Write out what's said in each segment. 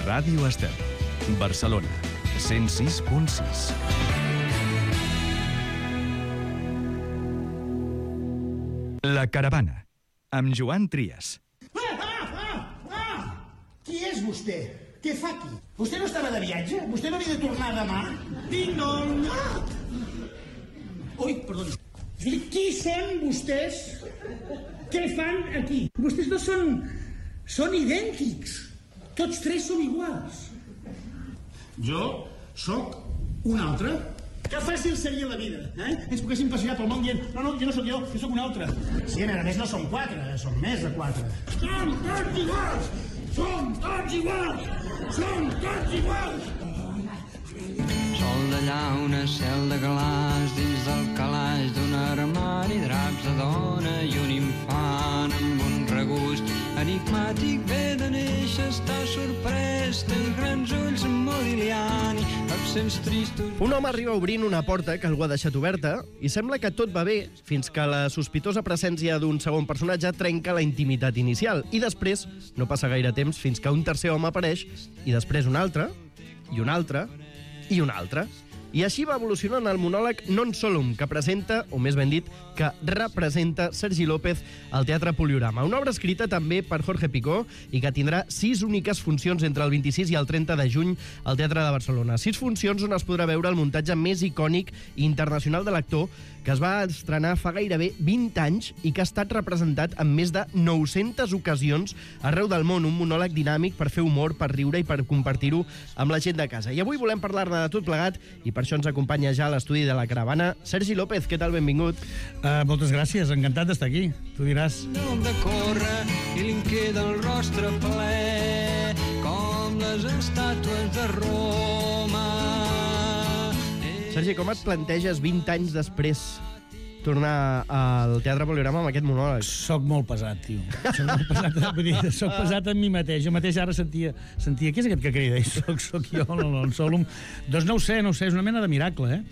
Ràdio Estel, Barcelona, 106.6. La Caravana, amb Joan Trias. Qui és vostè? Què fa aquí? Vostè no estava de viatge? Vostè no havia de tornar demà? Ding-dong! Ui, perdoni. Qui són vostès? Què fan aquí? Vostès no són idèntics. Tots tres són iguals. Jo sóc un altre. Que fàcil seria la vida, eh? Ens poguéssim passejar pel món dient no, jo no sóc jo sóc un altre. Sí, a més no som quatre, som més de quatre. Som tots iguals! Som tots iguals! Som tots iguals! Sol de llauna, cel de galàs, dins del calaix d'un armari, draps de dona i un infant amb un regust enigmàtic ve de néixer, està sorprès, té els grans ulls Modigliani, absents tristos... Un home arriba obrint una porta que algú ha deixat oberta i sembla que tot va bé fins que la sospitosa presència d'un segon personatge trenca la intimitat inicial i després no passa gaire temps fins que un tercer home apareix i després un altre, i un altre, i un altre. I així va evolucionant el monòleg Non Solum, que presenta, o més ben dit, que representa Sergi López al Teatre Poliorama. Una obra escrita també per Jorge Picó i que tindrà 6 úniques funcions entre el 26 i el 30 de juny al Teatre de Barcelona. 6 funcions on es podrà veure el muntatge més icònic i internacional de l'actor, que es va estrenar fa gairebé 20 anys i que ha estat representat en més de 900 ocasions arreu del món. Un monòleg dinàmic per fer humor, per riure i per compartir-ho amb la gent de casa. I avui volem parlar-ne de tot plegat i per això ens acompanya ja a l'estudi de la Caravana Sergi López. Què tal? Benvingut. Moltes gràcies, encantat d'estar aquí. Tu diràs. De córrer i li'n queda el rostre ple com les estàtues de Roma. Sergi, com et planteges 20 anys després tornar al Teatre Poliorama amb aquest monòleg? Soc molt pesat, tio. Soc molt pesat, vull dir, soc pesat en mi mateix. Jo mateix ara sentia què és aquest que crida? I soc jo, no Solum. Doncs no ho sé, és una mena de miracle,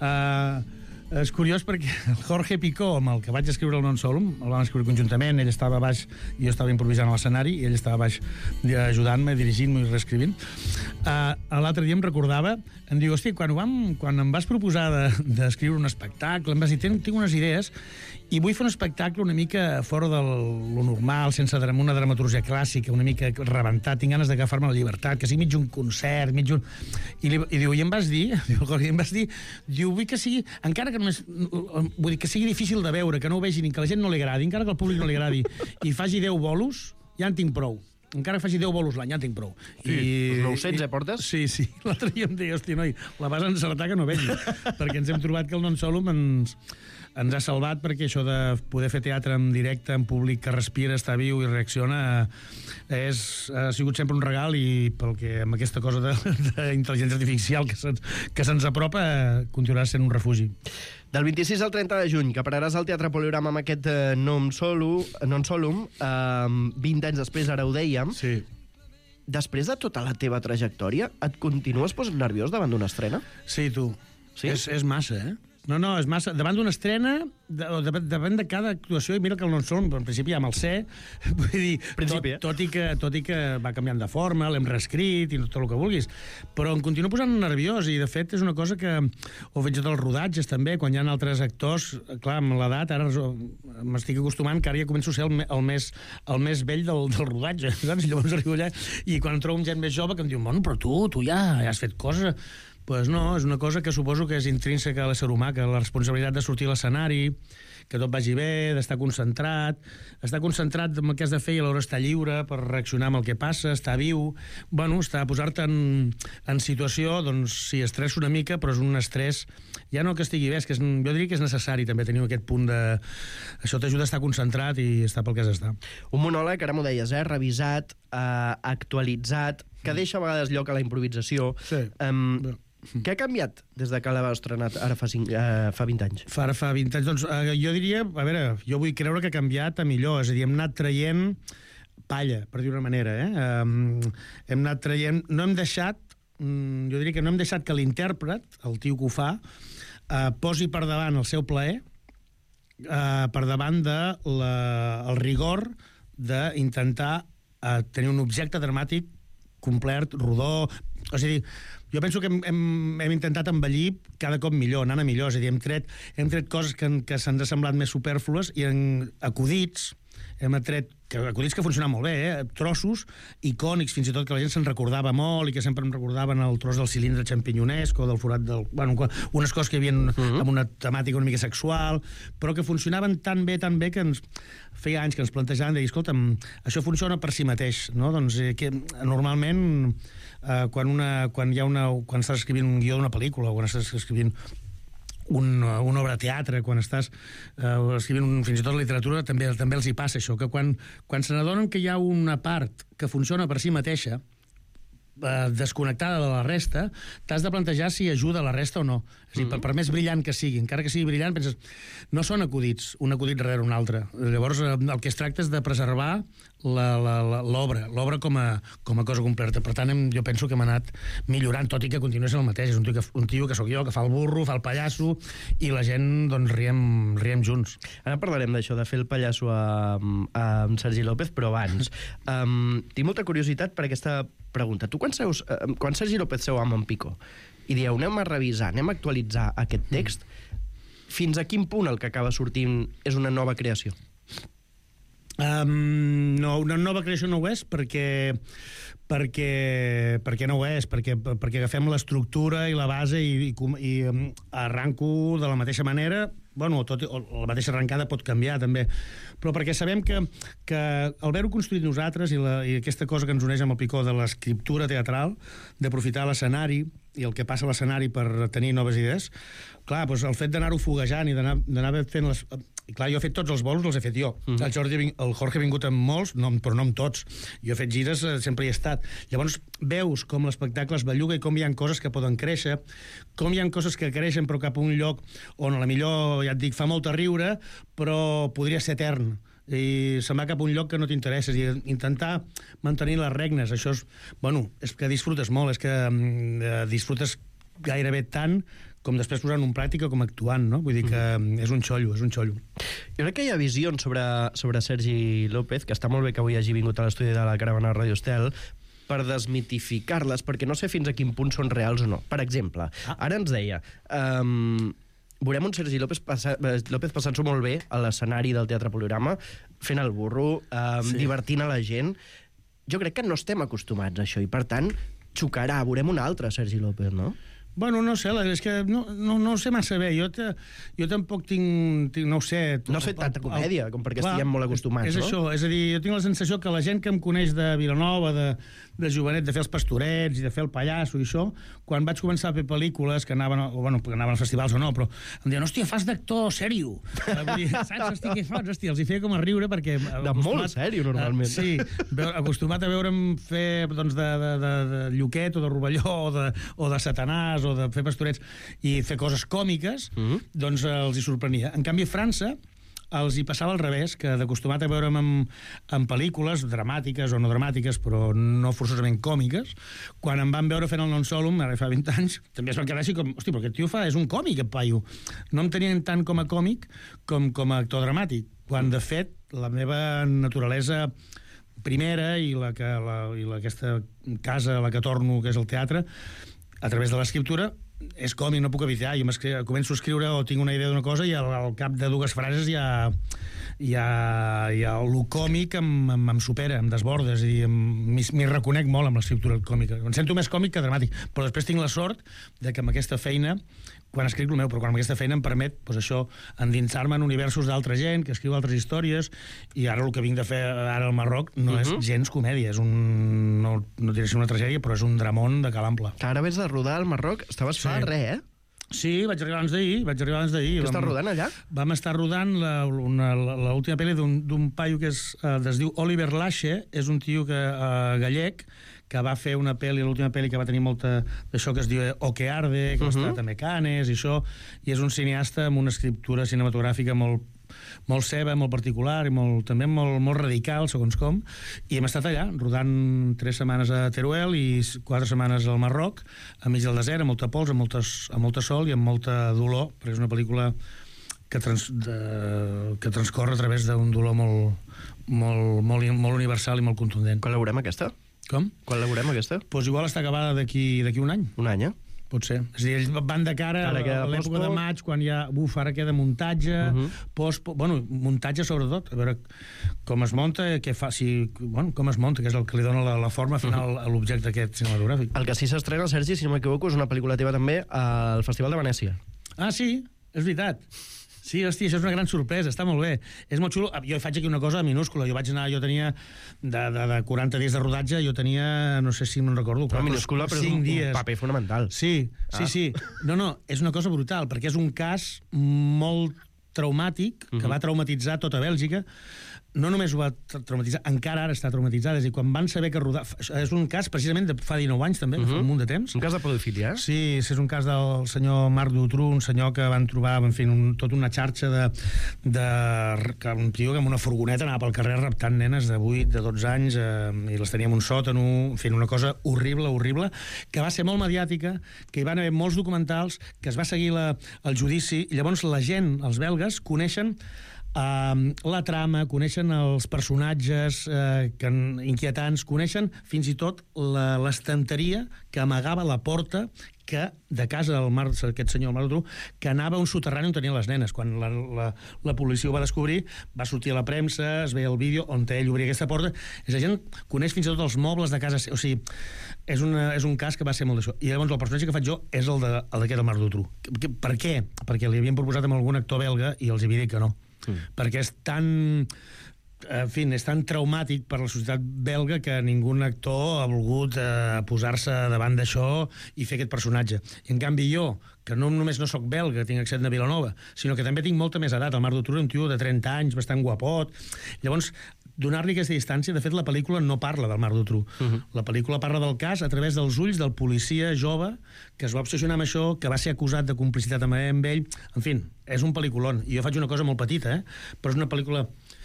és curiós perquè el Jorge Picó, amb el que vaig escriure el Non Solum, el vam escriure conjuntament, ell estava a baix i jo estava improvisant a l'escenari, i ell estava a baix ajudant-me, dirigint-me i reescrivint. L'altre dia em recordava, em diu, hosti, quan em vas proposar d'escriure un espectacle, em vas dir, tinc unes idees i vull fer un espectacle una mica fora de lo normal, sense una dramaturgia clàssica, una mica rebentat, tinc ganes d'agafar-me la llibertat, que sigui mig un concert, I diu, i em vas dir, vull que sigui, encara que només, vull dir, que sigui difícil de veure, que no ho vegi ni que la gent no li agradi, encara que al públic no li agradi, i faci 10 bolos, ja en tinc prou. Encara que faci 10 bolos l'any, ja en tinc prou. Sí, 900, portes? Sí. L'altre dia em deia, hosti, noi, la vas encertar que no vegi, perquè ens hem trobat que el Non Solum ens ha salvat, perquè això de poder fer teatre en directe, en públic que respira, està viu i reacciona, ha sigut sempre un regal, i pel que amb aquesta cosa d'intel·ligència artificial que se'ns apropa, continuarà sent un refugi. Del 26 al 30 de juny, que pararàs al Teatre Poliorama amb aquest Non Solum, 20 anys després, ara ho dèiem. Sí. Després de tota la teva trajectòria, et continues posant nerviós davant d'una estrena? Sí, tu. Sí? És massa, No, és massa. Davant d'una estrena, davant de cada actuació, i mira que el Non Solum, en principi ja me'l sé, vull dir, tot i que va canviant de forma, l'hem reescrit i tot el que vulguis, però em continuo posant nerviós, i de fet és una cosa que ho veig dels rodatges també, quan hi ha altres actors, clar, amb l'edat ara m'estic acostumant que ara ja començo a ser el més vell del rodatge, saps? Llavors arribo allà i quan trobo gent més jove que em diu, bueno, però tu ja has fet coses. Pues no, és una cosa que suposo que és intrínseca a l'ésser humà, que la responsabilitat de sortir a l'escenari, que tot vagi bé, d'estar concentrat en el que has de fer i alhora estar lliure per reaccionar amb el que passa, estar viu, posar-te en situació, doncs sí, estrès una mica, però és un estrès, ja no que estigui bé, jo diria que és necessari també tenir aquest punt de... Això t'ajuda a estar concentrat i estar pel que has d'estar. Un monòleg, ara m'ho deies, revisat, actualitzat, que deixa a vegades lloc a la improvisació. Sí. Què ha canviat des de que l'heu estrenat ara fa 20 anys? Fa 20 anys, doncs jo diria, a veure, jo vull creure que ha canviat a millor, és a dir, hem anat traient palla, per dir una manera, hem anat traient, no hem deixat, jo diria que no hem deixat que l'intèrpret, el tio que ho fa, posi per davant el seu plaer, per davant del rigor d'intentar tenir un objecte dramàtic complert, rodó... O sigui, jo penso que hem intentat envellir cada cop millor, anant a millor. És a dir, hem tret coses que se'ns ha semblat més supèrflues i acudits, hem tret acudits que funcionaven molt bé, trossos icònics, fins i tot que la gent se'n recordava molt i que sempre em recordaven el tros del cilindre xampinyonesco, del forat del... Bueno, unes coses que hi havia amb una temàtica una mica sexual, però que funcionaven tan bé que feia anys que ens plantejaven de dir, escolta'm, això funciona per si mateix, no? Doncs que normalment quan estàs escrivint un guió d'una pel·lícula o quan estàs escrivint una obra de teatre, quan estàs escrivint fins i tot la literatura, també els hi passa això, que quan se n'adonen que hi ha una part que funciona per si mateixa, desconnectada de la resta, t'has de plantejar si ajuda la resta o no. És a dir, per més brillant que sigui, encara que sigui brillant, penses, no són acudits, un acudit darrere un altre. Llavors, el que es tracta és de preservar l'obra com a cosa completa. Per tant, jo penso que hem anat millorant, tot i que continua sent el mateix. És un tio que sóc jo, que fa el burro, fa el pallasso, i la gent, doncs, riem junts. Ara parlarem d'això, de fer el pallasso amb Sergi López, però abans. Tinc molta curiositat per aquesta pregunta. Tu, quan Sergi López seu amb en Pico i dieu, anem a revisar, anem a actualitzar aquest text, fins a quin punt el que acaba sortint és una nova creació? No, una nova creació no ho és perquè no ho és, perquè agafem l'estructura i la base i arranco de la mateixa manera, bueno, la mateixa arrencada pot canviar també, però perquè sabem que al haver-ho construït nosaltres i aquesta cosa que ens uneix amb el Picó de l'escriptura teatral, d'aprofitar l'escenari i el que passa a l'escenari per tenir noves idees, clar, doncs el fet d'anar-ho foguejant i d'anar fent les... I clar, jo he fet tots els bolos, els he fet jo. El Jorge ha vingut amb molts, però no amb tots. Jo he fet gires, sempre hi he estat. Llavors, veus com l'espectacle es belluga i com hi ha coses que poden créixer, com hi ha coses que creixen però cap a un lloc on a la millor, ja et dic, fa molt a riure, però podria ser etern. I se'n va cap a un lloc que no t'interessa. I intentar mantenir les regnes, això és... Bueno, és que disfrutes molt, és que disfrutes gairebé tant com després posant en pràctica com actuant, no? Vull dir que és un xollo, és un xollo. Jo crec que hi ha visions sobre Sergi López, que està molt bé que avui hagi vingut a l'estudi de la Caravana de Radio Estel, per desmitificar-les, perquè no sé fins a quin punt són reals o no. Per exemple, ara ens deia... veurem un Sergi López passant-s'ho molt bé a l'escenari del Teatre Poliorama, fent el burro, divertint a la gent. Jo crec que no estem acostumats a això, i per tant, xocarà, veurem un altre Sergi López, no? Bueno, no sé, és que no sé massa bé. Jo tampoc tinc no ho sé... No has fet tanta comèdia, com perquè estiguem molt acostumats, no? És això, és a dir, jo tinc la sensació que la gent que em coneix de Vilanova, de jovenet, de fer els pastorets i de fer el pallasso i això, quan vaig començar a fer pel·lícules que anaven als festivals o no, però em diuen, hòstia, fas d'actor sèrio. Vull dir, saps? Hòstia, què fas? Hòstia, els hi feia com a riure perquè... De molt sèrio, normalment. Sí, acostumat a veure'm fer de Lluquet o de Rovelló o de Satanàs o de fer pastorets i fer coses còmiques, doncs els hi sorprenia. En canvi, a França els hi passava al revés, que d'acostumat a veure'm en pel·lícules dramàtiques o no dramàtiques, però no forçosament còmiques, quan em van veure fent el Non Solum, ara fa 20 anys, també es van quedar així com, hosti, però aquest tio és un còmic, aquest paio. No em tenien tant com a còmic com a actor dramàtic, quan, de fet, la meva naturalesa primera i aquesta casa a la que torno, que és el teatre, a través de l'escriptura, és còmic, no puc evitar. Jo començo a escriure o tinc una idea d'una cosa i al cap de 2 frases ja el còmic em supera, em desbordes i m'hi reconec molt amb l'escriptura còmica. Em sento més còmic que dramàtic, però després tinc la sort de que amb aquesta feina, quan escric el meu, però quan amb aquesta feina em permet això, endinsar-me en universos d'altra gent que escriu altres històries, i ara el que vinc de fer ara al Marroc no és gens comèdia, és no diré si una tragèdia, però és un dramón de cal ample. Ara vés de rodar al Marroc, estaves fa res, eh? Sí, vaig arribar abans d'ahir. Què estàs rodant allà? Vam estar rodant l'última pel·li d'un paio que es diu Oliver Lache, és un tio gallec que va fer una pel·li, l'última pel·li que va tenir molta d'això que es diu O que arde, que va estar també a Cannes i això, i és un cineasta amb una escriptura cinematogràfica molt seva, molt particular i també molt radical, segons com, i hem estat allà, rodant 3 setmanes a Teruel i 4 setmanes al Marroc, enmig del desert, amb molta pols, amb molta sol i amb molta dolor, perquè és una pel·lícula que transcorre a través d'un dolor molt universal i molt contundent. Quan la veurem, aquesta? Com? Quan la veurem, aquesta? Doncs igual està acabada d'aquí un any. Un any, Pot ser. És a dir, ells van de cara a l'època de maig, quan ja... Ara queda muntatge, muntatge sobretot, a veure com es munta, com es munta, que és el que li dona la forma final a l'objecte aquest cinematogràfic. El que sí s'estrena, Sergi, si no m'equivoco, és una pel·lícula teva també al Festival de Venècia. Ah, sí? És veritat. Sí, hòstia, això és una gran sorpresa, està molt bé. És molt xulo. Jo faig aquí una cosa minúscula. Jo tenia, de 40 dies de rodatge, no sé si me'n recordo, però minúscula, però és un paper fonamental. Sí. No, és una cosa brutal, perquè és un cas molt traumàtic, que va traumatitzar tota Bèlgica. No només ho va traumatitzar, encara ara està traumatitzada. És a dir, quan van saber que rodava... És un cas, precisament, de fa 19 anys, també, fa un munt de temps. Un cas de pedofilia, Sí, és un cas del senyor Marc Dutroux, un senyor que van trobar, en fi, tota una xarxa un tio que amb una furgoneta anava pel carrer raptant nenes de 8, de 12 anys, i les tenia en un sòtano, en fi, una cosa horrible, que va ser molt mediàtica, que hi van haver molts documentals, que es va seguir el judici, i llavors la gent, els belgues, coneixen la trama, coneixen els personatges inquietants, coneixen fins i tot l'estanteria que amagava la porta de casa d'aquest senyor Marc Dutroux, que anava a un soterrani on tenia les nenes. Quan la policia ho va descobrir, va sortir a la premsa, es veia el vídeo on ell obria aquesta porta. La gent coneix fins i tot els mobles de casa. O sigui, és un cas que va ser molt d'això. I llavors el personatge que faig jo és el d'aquest Marc Dutroux. Per què? Perquè li havien proposat amb algun actor belga i els havia dit que no. Perquè és tan traumàtic per la societat belga que ningú actor ha volgut posar-se davant d'això i fer aquest personatge. I en canvi jo, que no només no sóc belga, tinc accent de Vilanova, sinó que també tinc molta més edat. El Marc Dutroux és un tio de 30 anys, bastant guapot. Llavors, donar-li aquesta distància, de fet la pel·lícula no parla del Marc Dutroux. La pel·lícula parla del cas a través dels ulls del policia jove que es va obsessionar amb això, que va ser acusat de complicitat amb ell. En fi, és un pel·lículon. I jo faig una cosa molt petita, però és una pel·lícula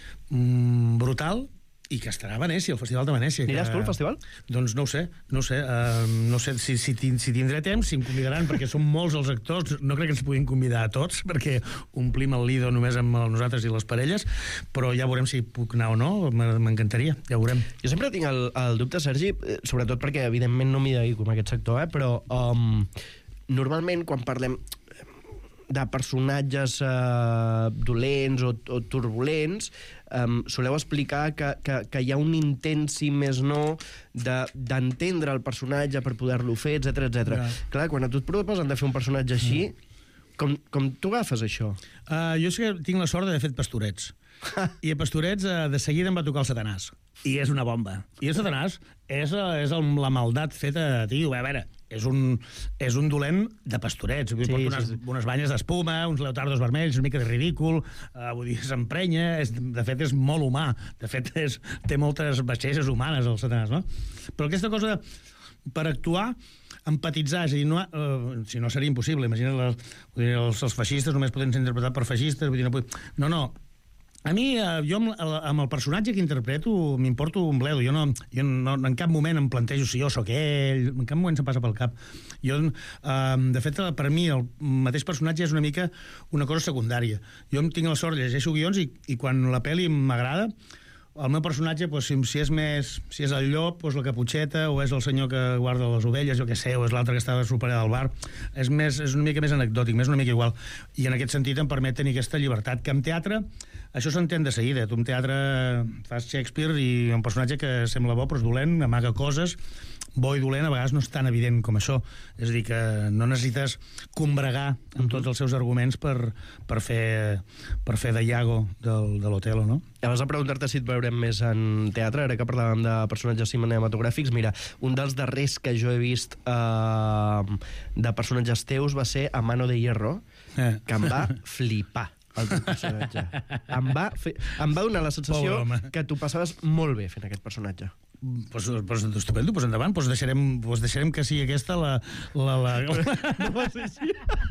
brutal i que estarà a Venècia, al Festival de Venècia. Aniràs tu al festival? Doncs no ho sé. No sé si tindré temps, si em convidaran, perquè són molts els actors. No crec que ens puguin convidar a tots, perquè omplim el Lido només amb nosaltres i les parelles, però ja veurem si puc anar o no. M'encantaria, ja veurem. Jo sempre tinc el dubte, Sergi, sobretot perquè evidentment no m'hi dedico a aquest sector, però normalment quan parlem de personatges dolents o turbulents, soleu explicar que hi ha un intent, si més no, d'entendre el personatge per poder-lo fer, etc. Clar, quan a tu et proposen de fer un personatge així, com tu agafes això? Jo sí que tinc la sort d'haver fet Pastorets. I a Pastorets de seguida em va tocar el Satanàs. I és una bomba. I el Satanàs és la maldat feta, tio. A veure, és un dolent de Pastorets. Porta unes banyes d'espuma, uns leotardos vermells, una mica de ridícul, vull dir, s'emprenya, de fet és molt humà. De fet té moltes baixeses humanes, el Satanàs, no? Però aquesta cosa per actuar, empatitzar, és a dir, si no seria impossible. Imagina, els feixistes només poden ser interpretats per feixistes, vull dir, no. A mi, jo amb el personatge que interpreto m'importo un bledo. Jo en cap moment em plantejo si jo sóc ell, en cap moment se'm passa pel cap. De fet, per mi, el mateix personatge és una mica una cosa secundària. Jo tinc la sort, llegeixo guions i quan la pel·li m'agrada, el meu personatge, si és el llop, la caputxeta, o és el senyor que guarda les ovelles, jo què sé, o és l'altre que estava superat al bar, és una mica més anecdòtic, més una mica igual. I en aquest sentit em permet tenir aquesta llibertat, que en teatre això s'entén de seguida. Tu en teatre fas Shakespeare i un personatge que sembla bo però és dolent, amaga coses, bo i dolent a vegades no és tan evident com això. És a dir, que no necessites combregar amb tots els seus arguments per fer de Iago de l'Otelo, no? Abans de preguntar-te si et veurem més en teatre, ara que parlàvem de personatges cinematogràfics, mira, un dels darrers que jo he vist de personatges teus va ser A Mano de Hierro, que em va flipar el teu personatge. Em va donar la sensació que tu passaves molt bé fent aquest personatge. Pues estupendo, pues endavant, pues deixarem que sigui aquesta la... No va ser així.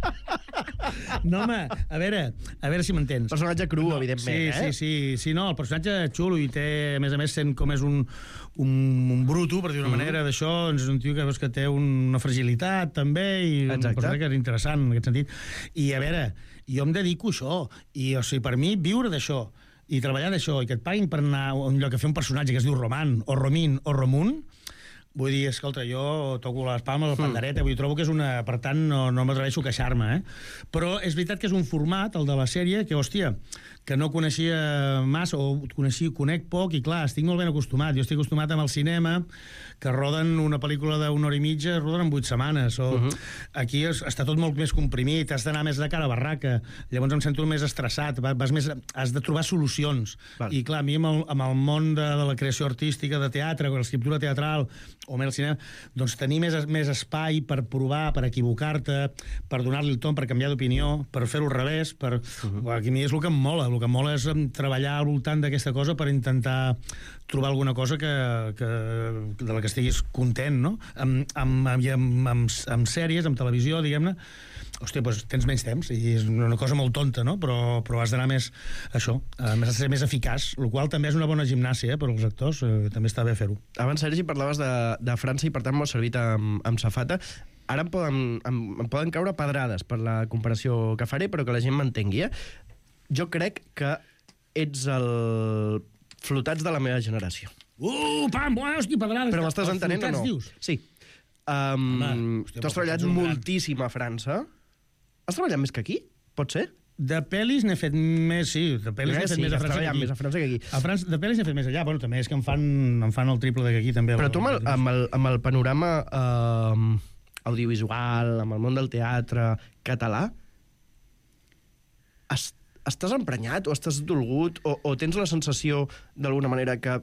No, home, a veure si m'entens. Personatge cru, evidentment, Sí, no, el personatge xulo i té, a més, sent com és un bruto, per dir una manera, d'això, és un tio que veus que té una fragilitat, també, i un personatge que és interessant, en aquest sentit. I, a veure, jo em dedico a això, i, o sigui, per mi, viure d'això, i treballar d'això, i que et paguin per anar a un lloc a fer un personatge que es diu Roman, o Romín, o Romun, Vull dir, escolta, jo toco les palmes, la pandereta, vull dir, trobo que és una... Per tant, no m'atreveixo a queixar-me, Però és veritat que és un format, el de la sèrie, que, hòstia, que no coneixia massa, o conec poc, i clar, estic molt ben acostumat. Jo estic acostumat amb el cinema, que roden una pel·lícula d'una hora i mitja, roden en 8 setmanes, o aquí està tot molt més comprimit, has d'anar més de cara a barraca, llavors em sento més estressat, has de trobar solucions. I clar, a mi amb el món de la creació artística, de teatre, o l'escriptura teatral, o més el cinema, doncs tenir més espai per provar, per equivocar-te, per donar-li el tom, per canviar d'opinió, per fer-ho al revés, aquí a mi és el que em mola. El que em mola és treballar al voltant d'aquesta cosa per intentar trobar alguna cosa de la que estiguis content, no? Amb sèries, amb televisió, diguem-ne, hòstia, doncs tens menys temps, i és una cosa molt tonta, no? Però has d'anar més, això, has de ser més eficaç, el qual també és una bona gimnàsia, per als actors, també està bé fer-ho. Abans, Sergi, parlaves de França i per tant m'ho has servit amb safata. Ara em poden caure pedrades per la comparació que faré, però que la gent m'entengui, Jo crec que ets el Flotats de la meva generació. Pam! Hòstia, pedrades! Però m'estàs entenent o no? Dius? Sí. Tu has treballat moltíssim a França. Has treballat més que aquí? Pot ser? De pel·lis n'he fet més, sí. De pel·lis n'he fet més a França que aquí. Més a França que aquí. De pel·lis n'he fet més allà. Bueno, també és que em fan el triple que aquí, també. Però tu amb el panorama audiovisual, amb el món del teatre català, estàs emprenyat o estàs dolgut o tens la sensació d'alguna manera que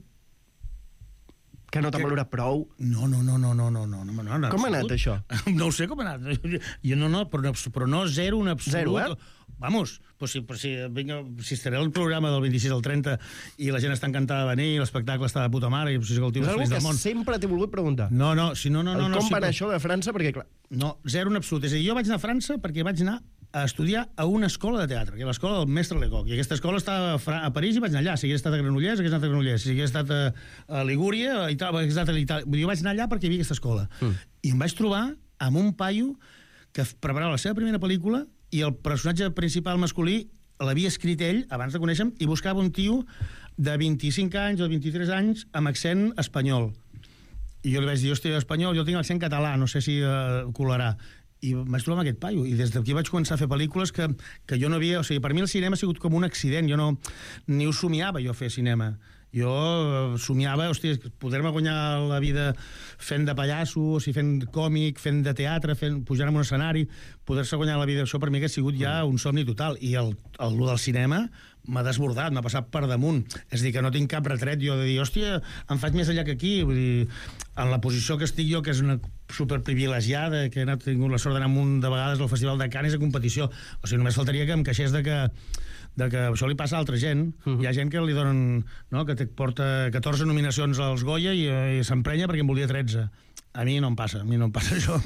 no t'ha valorat prou? No. Com ha anat això? No ho sé com ha anat. Però no zero en absolut. Zero, Vamos, si estaré al programa del 26 al 30 i la gent està encantada de venir i l'espectacle està de puta mare i si és el tio més feliç del món. És algo que sempre t'he volgut preguntar. No. Com va anar això de França? Perquè, clar... No, zero en absolut. És a dir, jo vaig anar a França perquè vaig anar a estudiar a una escola de teatre, que és l'escola del mestre Lecoq. I aquesta escola estava a París i vaig anar allà. Si hagués estat a Granollers, hagués anat a Granollers. Si hagués estat a Ligúria, a Itàlia, hagués estat a Itàlia. Jo vaig anar allà perquè hi havia aquesta escola. I em vaig trobar amb un paio que preparava la seva primera pel·lícula i el personatge principal masculí l'havia escrit ell, abans de conèixer-me, i buscava un tio de 25 anys o 23 anys amb accent espanyol. I jo li vaig dir, hòstia, espanyol, jo tinc accent català, no sé si colarà. I vaig trobar amb aquest paio, i des d'aquí vaig començar a fer pel·lícules que jo no havia... O sigui, per mi el cinema ha sigut com un accident, jo no... Ni ho somiava jo fer cinema. Jo somiava, hòstia, poder-me guanyar la vida fent de pallasso, o sigui, fent còmic, fent de teatre, pujant en un escenari, poder-se guanyar la vida, això per mi ha sigut ja un somni total. I el del cinema m'ha desbordat, m'ha passat per damunt. És a dir, que no tinc cap retret jo de dir, hòstia, em faig més allà que aquí. Vull dir, en la posició que estic jo, que és una superprivilegiada, que he tingut la sort d'anar un de vegades al Festival de Canes a competició. O sigui, només faltaria que em queixés de que això li passa a altra gent. Hi ha gent que li donen, no?, que porta 14 nominacions als Goya i s'emprenya perquè en volia 13. A mi no em passa això.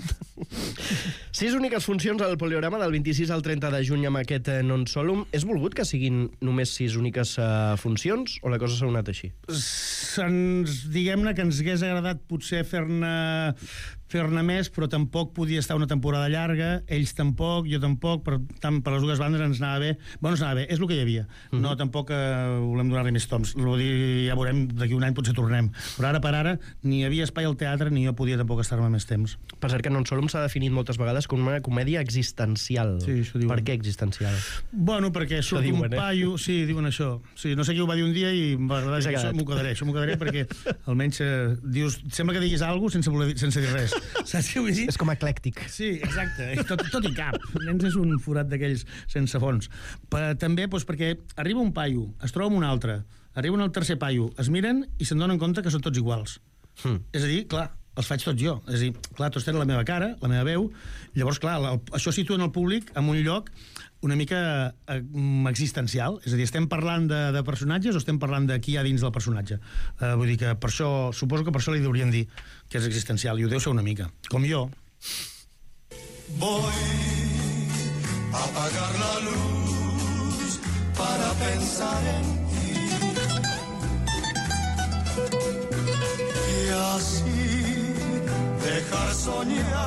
6 úniques funcions al Poliorama del 26 al 30 de juny amb aquest Non Solum. És volgut que siguin només 6 úniques funcions o la cosa s'ha anat així? Diguem-ne que ens hagués agradat potser fer-ne més, però tampoc podia estar una temporada llarga, ells tampoc, jo tampoc, per les dues bandes ens anava bé. Bueno, ens anava bé, és el que hi havia. No, tampoc volem donar-li més toms. Ja veurem, d'aquí un any potser tornem. Però ara per ara ni hi havia espai al teatre ni jo podia tampoc estar-me més temps. Per cert que Non Solum s'ha definit moltes vegades com una comèdia existencial. Sí, això diuen. Per què existencial? Bueno, perquè surt un paio... Sí, diuen això. Sí, no sé qui ho va dir un dia i això m'ho quedaré perquè almenys dius... Sembla que diguis alguna cosa sense dir res. Saps què vull dir? És com eclèctic. Sí, exacte. Tot i cap. Nens és un forat d'aquells sense fons. També perquè arriba un paio, es troba amb un altre, arriba un tercer paio, es miren i se'n donen compte que són tots iguals. És a dir, clar, els faig tots jo. És a dir, clar, tots tenen la meva cara, la meva veu, llavors, clar, això situa en el públic en un lloc una mica existencial. És a dir, estem parlant de personatges o estem parlant de qui hi ha dins del personatge? Vull dir que per això, suposo que per això li deurien dir que és existencial, i ho deu ser una mica. Com jo. Voy a apagar la luz para pensar en ti y así dejar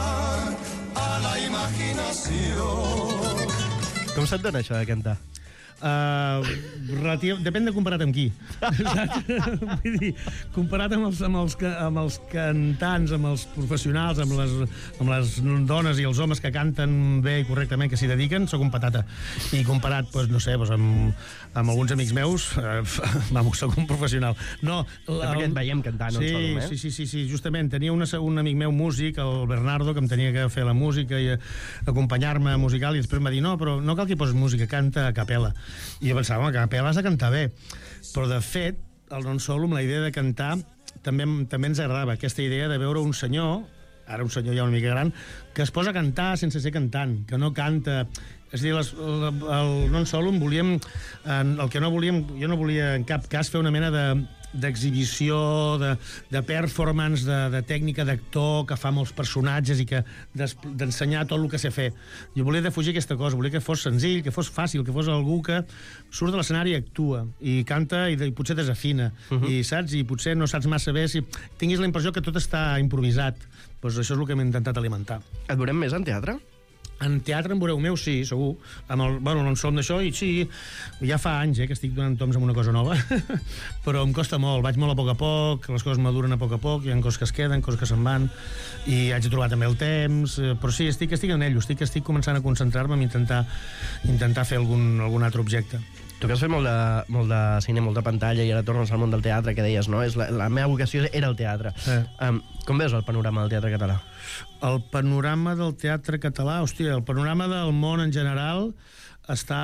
soñar a la imaginación. Com se't dona això de cantar? Depèn de comparat amb qui. Vull dir, comparat amb els cantants, amb els professionals, amb les dones i els homes que canten bé i correctament, que s'hi dediquen, sóc un patata. I comparat, doncs, no sé, amb alguns amics meus, vamos, sóc un professional. No, perquè et veiem cantant, Sí, justament. Tenia un amic meu músic, el Bernardo, que em tenia que fer la música i acompanyar-me musical, i després em va dir, no, però no cal que hi posis música, canta a capella. I jo pensava, home, a capella has de cantar bé. Però, de fet, el Non Solo, amb la idea de cantar, també ens agradava aquesta idea de veure un senyor, ara un senyor ja una mica gran, que es posa a cantar sense ser cantant, que no canta. És a dir, el Non Solo el que no volíem, jo no volia en cap cas fer una mena d'exhibició, de performance, de tècnica d'actor que fa molts personatges i d'ensenyar tot el que sé fer. Jo volia defugir aquesta cosa, volia que fos senzill, que fos fàcil, que fos algú que surt de l'escenari i actua, i canta i potser desafina, i saps? I potser no saps massa bé, si tinguis la impressió que tot està improvisat. Doncs això és el que hem intentat alimentar. Et veurem més en teatre? En teatre en veureu meu, sí, segur. No en som d'això, i sí, ja fa anys que estic donant toms amb una cosa nova, però em costa molt, vaig molt a poc, les coses maduren a poc, hi ha coses que es queden, coses que se'n van, i haig de trobar també el temps, però sí, estic en ello, estic començant a concentrar-me en intentar fer algun altre objecte. Tu que has fet molt de cine, molt de pantalla, i ara tornes al món del teatre, que deies, no? La meva vocació era el teatre. Com veus el panorama del teatre català? El panorama del teatre català, hòstia, el panorama del món en general està...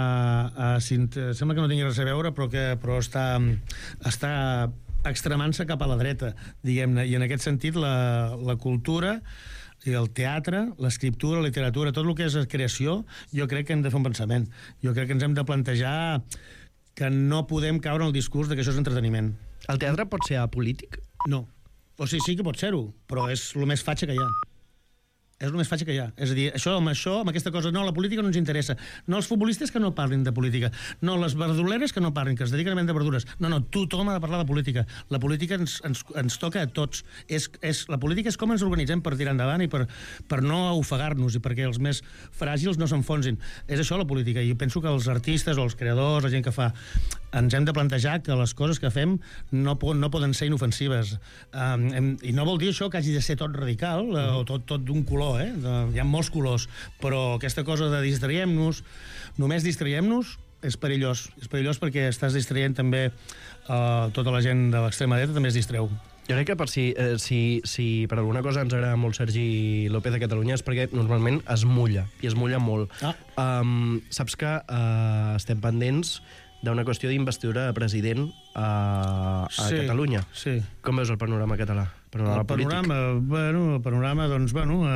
sembla que no tingui res a veure, però està extremant-se cap a la dreta, diguem-ne, i en aquest sentit la cultura i el teatre, l'escriptura, la literatura, tot el que és creació, jo crec que hem de fer un pensament. Jo crec que ens hem de plantejar que no podem caure en el discurs de que això és entreteniment. El teatre pot ser apolític? No. O sigui, sí que pot ser-ho, però és el més fatxa que hi ha. És el més fatxa que hi ha. És a dir, amb aquesta cosa, no, la política no ens interessa. No, els futbolistes que no parlin de política. No, les verduleres que no parlin, que es dediquen a vendre verdures. No, tothom ha de parlar de política. La política ens toca a tots. La política és com ens organitzem per tirar endavant i per no ofegar-nos i perquè els més fràgils no s'enfonsin. És això la política, i penso que els artistes o els creadors, la gent que fa, ens hem de plantejar que les coses que fem no poden ser inofensives. I no vol dir això que hagi de ser tot radical o tot d'un color. Hi ha molts colors, però aquesta cosa de distraiem-nos, només distraiem-nos, és perillós. És perillós perquè estàs distraient també tota la gent de l'extrema dreta, també es distreu. Jo crec que si per alguna cosa ens agrada molt Sergi López de Catalunya és perquè normalment es mulla, i es mulla molt. Saps que estem pendents d'una qüestió d'investidura de president a Catalunya. Sí. Com veus el panorama català? El panorama, doncs,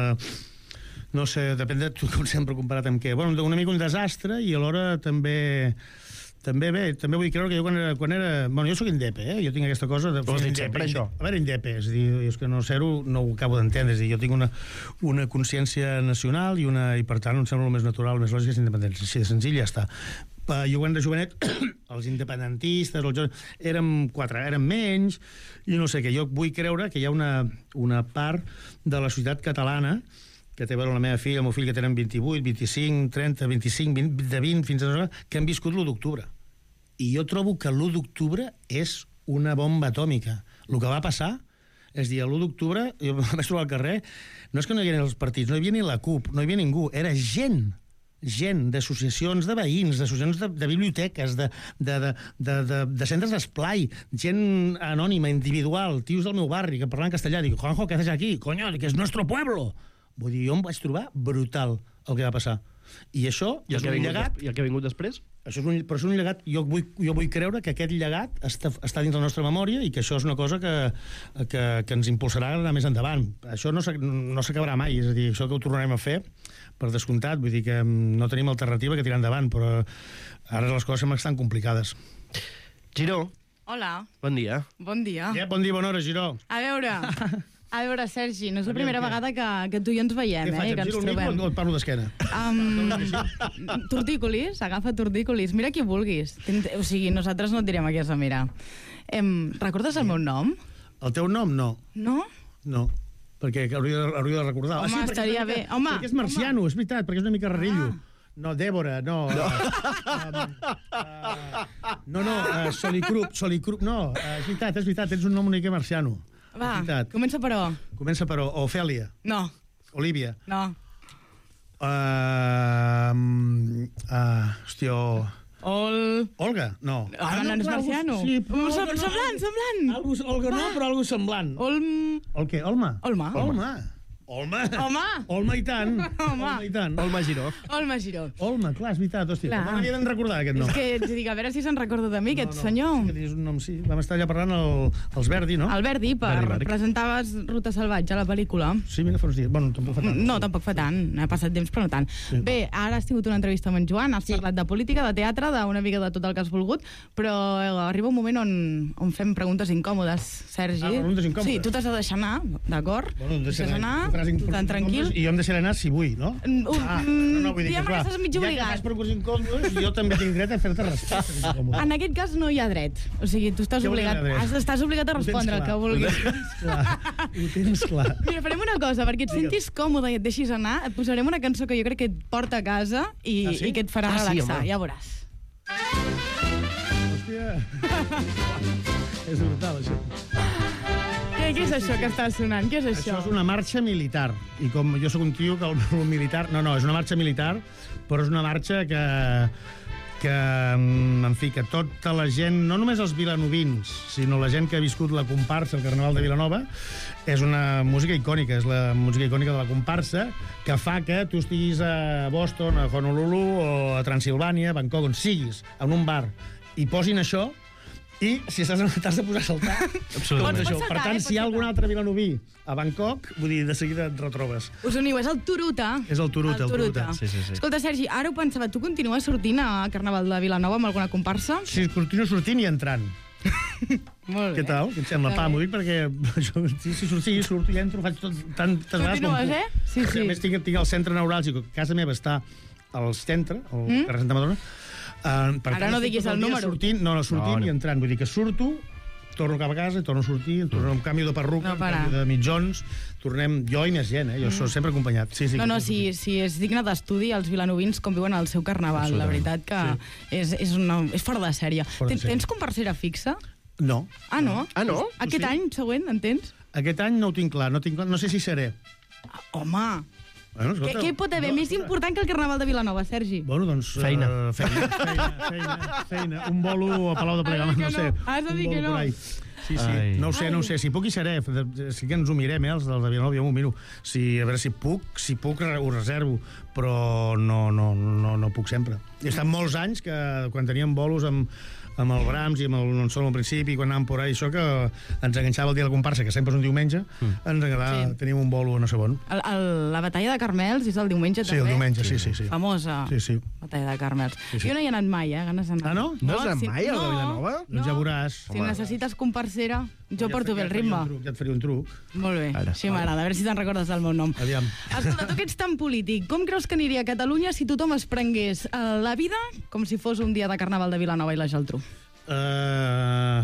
no sé, depèn de, com sempre, comparat amb què. Una mica un desastre, i alhora també bé, també vull creure que jo quan era... Jo soc indepe, jo tinc aquesta cosa de... Vols dir sempre això? A veure, indepe, és a dir, és que no ser-ho no ho acabo d'entendre, és a dir, jo tinc una consciència nacional i per tant em sembla el més natural, el més lògic és independència, així de senzill, ja està. Jo quan de jovenet, els independentistes, érem menys, i no sé què, jo vull creure que hi ha una part de la societat catalana que té a veure la meva filla, el meu fill, que tenen 28, 25, 30, 25, de 20 fins a 20, que han viscut l'1 d'octubre. I jo trobo que l'1 d'octubre és una bomba atòmica. El que va passar, és dir, l'1 d'octubre, jo em vaig trobar al carrer, no és que no hi havia els partits, no hi havia ni la CUP, no hi havia ningú, era gent d'associacions de veïns, d'associacions de biblioteques, de centres d'esplai, gent anònima, individual, tios del meu barri, que parlant castellà, dic, Juanjo, ¿qué haces aquí? Coño, que és nuestro pueblo. Vull dir, jo em vaig trobar brutal el que va passar. I això és un llegat... I el que ha vingut després? Però és un llegat... Jo vull creure que aquest llegat està dins la nostra memòria i que això és una cosa que ens impulsarà a anar més endavant. Això no s'acabarà mai, és a dir, això que ho tornarem a fer, per descomptat, vull dir que no tenim alternativa que tirar endavant, però ara les coses semblen que estan complicades. Giró. Hola. Bon dia. Bon dia. Bon dia, bona hora, Giró. A veure, Sergi, no és la primera vegada que tu i ens veiem, que ens trobem. Què faig, et parlo d'esquena? Tortícolis, agafa tortícolis. Mira qui vulguis. O sigui, nosaltres no et direm a qui has de mirar. Recordes el meu nom? El teu nom, no. No? No, perquè hauria de recordar. Home, estaria bé. Home, perquè és marciano, és veritat, perquè és una mica rarillo. No, Dèbora, no. Solicrup, no. És veritat, tens un nom una mica marciano. Va, comença per O. Comença per O. Ofèlia. No. Olívia. No. Hòstia... Olga? No. No és marciano. Sí, semblant. Olga no, però algo semblant. El què? Olma? Olma, i tant. Olma Giró. Olma, clar, és veritat. Hòstia, com m'havia de recordar aquest nom? És que ets dic, a veure si se'n recorda de mi, aquest senyor. És que és un nom, sí. Vam estar allà parlant els Verdi, no? El Verdi, presentaves Ruta Salvatge a la pel·lícula. Sí, mira, fa uns dies. Bueno, tampoc fa tant. No, tampoc fa tant. Ha passat temps, però no tant. Sí. Bé, ara has tingut una entrevista amb en Joan, has parlat de política, de teatre, d'una mica de tot el que has volgut, però arriba un moment on fem preguntes incòmodes, Sergi. Preguntes incòmodes? Sí, tu t'has de deixar anar, d'acord? Bueno, deixes anar, tan tranquil. I jo em deixaré anar si vull, no? No, vull dir que, clar, estàs mig obligat. Ja que fas preguntes incòmodes, jo també tinc dret a fer-te respecte. En aquest cas no hi ha dret. O sigui, tu estàs obligat a respondre el que vulguis. Ho tens clar. Mira, farem una cosa, perquè et sentis còmode i et deixis anar, et posarem una cançó que jo crec que et porta a casa i que et farà relaxar. Ja veuràs. Hòstia. És brutal, això. Què és això que està sonant? Què és això? Això és una marxa militar. I com jo sóc un tio que el militar... No, és una marxa militar, però és una marxa que en fi, que tota la gent, no només els vilanovins, sinó la gent que ha viscut la comparsa, el Carnaval de Vilanova, és una música icònica, és la música icònica de la comparsa, que fa que tu estiguis a Boston, a Honolulu, o a Transilvània, a Bangkok, on siguis, en un bar, i posin això, i si t'has de posar a saltar, per tant, si hi ha algun altre vilanoví a Bangkok, vull dir, de seguida et retrobes. Us uniu, és el Turuta. És el Turuta. Sí. Escolta, Sergi, ara ho pensava, tu continues sortint a Carnaval de Vilanova amb alguna comparsa? Sí, continuo sortint i entrant. Molt bé. Què tal? Què et sembla? M'ho dic perquè surto i entro, faig tot tantes vegades com puc. Sí. A més, tinc el centre neuràlgic, que casa meva està al centre, al carrer Santa Madrona. Ara no diguis el número. Sortint i entrant. Vull dir que surto, torno cap a casa, torno a sortir, torno un canvi de perruca, un canvi de mitjons, tornem jo i més gent, jo soc sempre acompanyat. Si és digne d'estudi els vilanovins com viuen el seu carnaval, la veritat que és fora de sèrie. Tens comparcera fixa? No. Ah, no? Aquest any següent, en tens? Aquest any no ho tinc clar, no sé si seré. Home... Què pot haver més important que el Carnaval de Vilanova, Sergi? Bueno, doncs... Feina. Un bolo a Palau de Plegamans, no sé. Has de dir que no. Sí. No ho sé. Si puc hi seré. Sí que ens ho mirem, els dels de Vilanova, jo m'ho miro. A veure si puc ho reservo, però no puc sempre. He estat molts anys que quan teníem bolos amb el Brahms i amb el Non Solo al principi, quan anàvem por ahí, això que ens enganxava el dia de la comparsa, que sempre és un diumenge, ens agradava, teníem un bolo no sé on. La batalla de Carmels és el diumenge, també? Sí, el diumenge, sí. Famosa batalla de Carmels. Jo no hi he anat mai, ganes d'anar. Ah, no? No has anat mai a la Vilanova? Doncs ja veuràs. Si necessites comparsera, jo porto bé el ritme. Ja et faré un truc. Molt bé, així m'agrada, a veure si te'n recordes del meu nom. Aviam. Escolta, tu que ets tan polític, com creus que aniria a Catalunya si tothom es prengués la vida com si fos un dia de Carnaval de Vilanova i la Geltrú? La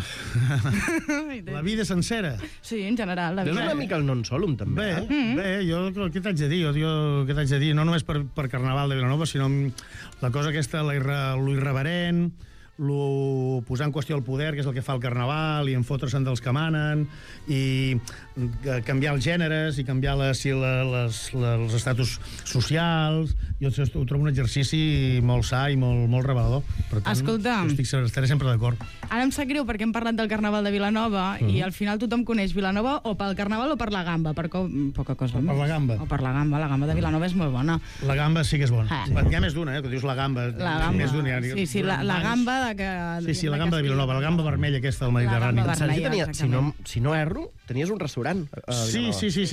vida sencera. Sí, en general, la vida. És una mica el non solum, també. Bé, jo què t'haig de dir? No només per Carnaval de Vilanova, sinó la cosa aquesta, lo irreverent, posar en qüestió el poder, que és el que fa el Carnaval, i enfotre's-en dels que manen, i canviar els gèneres, i canviar els estatus socials. Jo ho trobo un exercici molt sa i molt revelador. Per tant, escolta, estaré sempre d'acord. Ara em sap greu perquè hem parlat del Carnaval de Vilanova i al final tothom coneix Vilanova o pel Carnaval o per la gamba, per poca cosa. Per la gamba. O per la gamba de Vilanova és molt bona. La gamba sí que és bona. Hi ha més d'una, que dius la gamba. Sí, la gamba Sí, la gamba de Vilanova, la gamba vermella aquesta del Mediterrani. Si no erro, tenies un restaurant a Vilanova.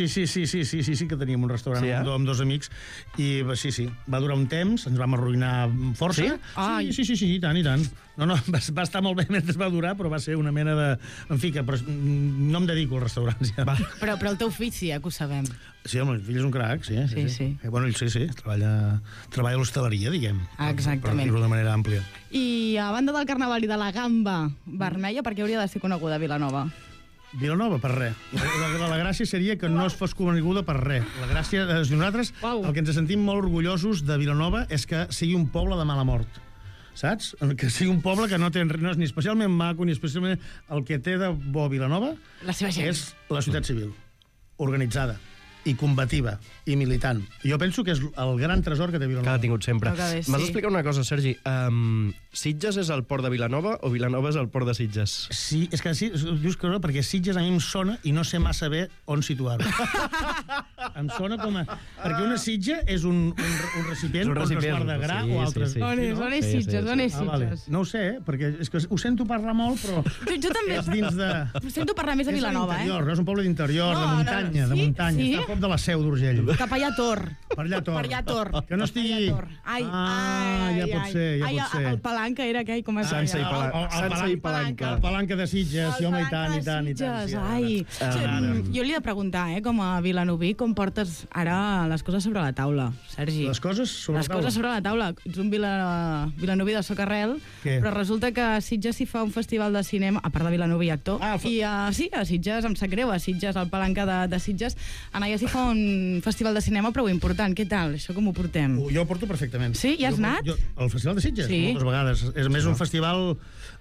Sí que teníem un restaurant amb dos amics i sí, va durar un temps, ens vam arruïnar força. Sí, i tant. No, va estar molt bé mentre va durar, però va ser una mena de... En fi, que no em dedico als restaurants. Ja. Però el teu fill sí, que ho sabem. Sí, el meu fill és un crac, sí. Bueno, ell sí, treballa a l'hostaleria, diguem. Exactament. Per dir-ho de manera àmplia. I a banda del Carnaval i de la gamba vermella, per què hauria de ser coneguda Vilanova? Vilanova, per res. La gràcia gràcia seria que no es fos coneguda per res. La gràcia de nosaltres, el que ens sentim molt orgullosos de Vilanova és que sigui un poble de mala mort. Saps? Que sigui un poble que no és ni especialment maco, ni especialment... El que té de bo Vilanova és la societat civil, organitzada i combativa i militant. Jo penso que és el gran tresor que té Vilanova. Que l'ha tingut sempre. M'has d'explicar una cosa, Sergi. Sitges és el port de Vilanova o Vilanova és el port de Sitges? Sí, és que sí, dius que no, perquè Sitges a mi em sona i no sé massa bé on situar-ho. Em sona com a... Perquè una sitja és un recipient on es guarda gra o altres... On és Sitges? On és Sitges? No ho sé, perquè és que ho sento parlar molt, però... Jo també. És dins de... Sento parlar més de Vilanova, no és un poble d'interior, de muntanya, de muntanya. Està a prop de la Seu d'Urgell. Cap allà Tor. Per allà Tor. Per allà Tor. Que no estigui... Ja pot ser, ja pot ser. El Palanca era aquell, com es deia? Sansa i Palanca. El Palanca de Sitges, sí, home, i tant, i tant. Jo li he de preguntar, com a vilanoví, com portes ara les coses sobre la taula, Sergi? Les coses sobre la taula? Les coses sobre la taula. Ets un vilanoví de socarrel, però resulta que a Sitges s'hi fa un festival de cinema, a part de vilanoví i actor, i sí, a Sitges, em sap greu, a Sitges, al Palanca de Sitges, allà s'hi fa un festival de cinema prou important. Què tal? Això com ho portem? Jo ho porto perfectament. Sí? Hi has anat? Al Festival de Sitges? Sí. Moltes vegades. És més un festival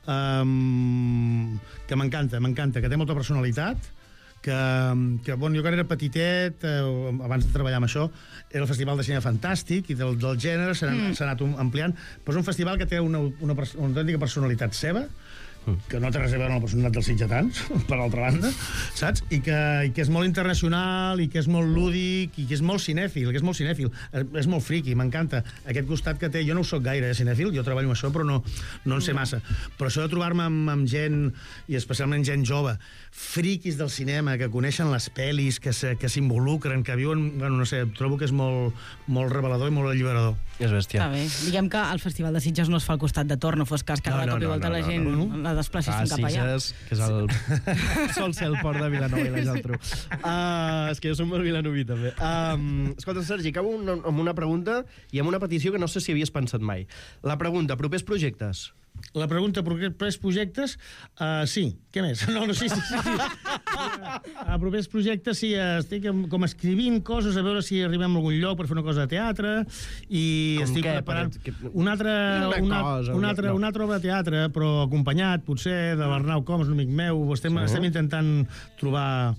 que m'encanta, que té molta personalitat, que jo quan era petitet, abans de treballar amb això, era el Festival de Cinema Fantàstic i del gènere s'ha anat ampliant, però és un festival que té una autèntica personalitat seva, que no té res a veure amb la personalitat dels sitgetans, per altra banda, saps? I que és molt internacional, i que és molt lúdic, i que és molt cinèfil, és molt friqui, m'encanta. Aquest costat que té, jo no ho soc gaire cinèfil, jo treballo amb això, però no en sé massa. Però això de trobar-me amb gent, i especialment gent jove, friquis del cinema, que coneixen les pel·lis, que s'involucren, que viuen... Bueno, no sé, trobo que és molt revelador i molt alliberador. És bèstia. Està bé. Diguem que el Festival de Sitges no es fa al costat de Tor, no fos cas que de cop i volta la gent la desplacissin cap allà. Sitges, que és sol ser el port de Vilanova i la Geltrú. És que jo som molt vilanoví, també. Escolta, Sergi, acabo amb una pregunta i amb una petició que no sé si havies pensat mai. La pregunta, propers projectes? La pregunta, propers projectes, sí. Què més? Sí. A propers projectes, sí, estic com escrivint coses, a veure si arribem a algun lloc per fer una cosa de teatre, i estic preparant una altra obra de teatre, però acompanyat, potser, de l'Arnau Comas, un amic meu. Estem intentant trobar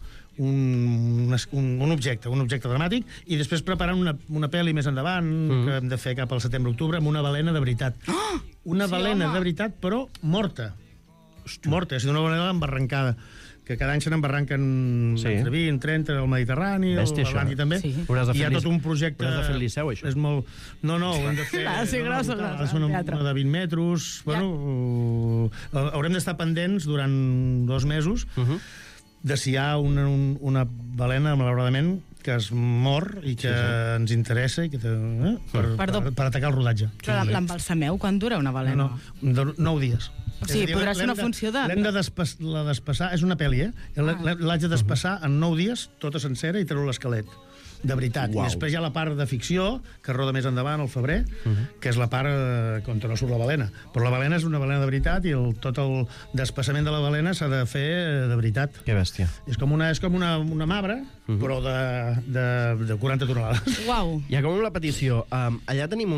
un objecte dramàtic, i després preparant una pel·li més endavant, que hem de fer cap al setembre-octubre, amb una balena de veritat. Una balena de veritat, però morta. Morta, és una balena embarrancada, que cada any se n'embarranquen entre 20, 30, al Mediterrani, a l'Atlàntic també. Hi ha tot un projecte... Hauràs de fer el Liceu, això. És molt... No, ho hem de fer... Ha de ser grossa, una de 20 metres. Bueno, haurem d'estar pendents durant 2 mesos de si hi ha una balena, malauradament, que es mor i que ens interessa i que per atacar el rodatge. Però l'embalsameu, quan dura una balena? 9 dies. O sigui, podrà ser una funció de... L'hem de despassar, és una pel·li, l'haig de despassar en 9 dies, tota sencera, i treure l'esquelet. De veritat. I després hi ha la part de ficció, que roda més endavant, al febrer, que és la part on no surt la balena. Però la balena és una balena de veritat, i tot el despassament de la balena s'ha de fer de veritat. Que bèstia. És com una mabre, però de 40 tonelades. Uau! I acabo amb la petició. Allà tenim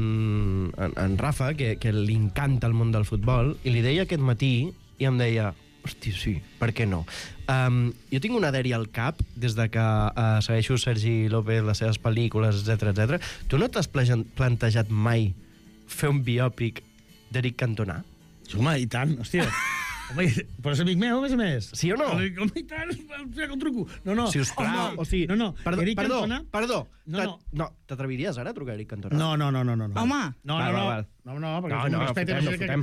en Rafa, que li encanta el món del futbol, i li deia aquest matí, i em deia... Hosti, sí, per què no? Jo tinc una dèria al cap, des de que segueixo Sergi López, les seves pel·lícules, etc. Tu no t'has plantejat mai fer un biòpic d'Eric Cantona? Home, i tant, hòstia. Home, però és amic meu, a més. Sí o no? Home, i tant, el truco. No. Sisplau. O sigui, Perdó. No, t'atreviries ara a trucar a Eric Cantona? No. Home! No, perquè no respecte...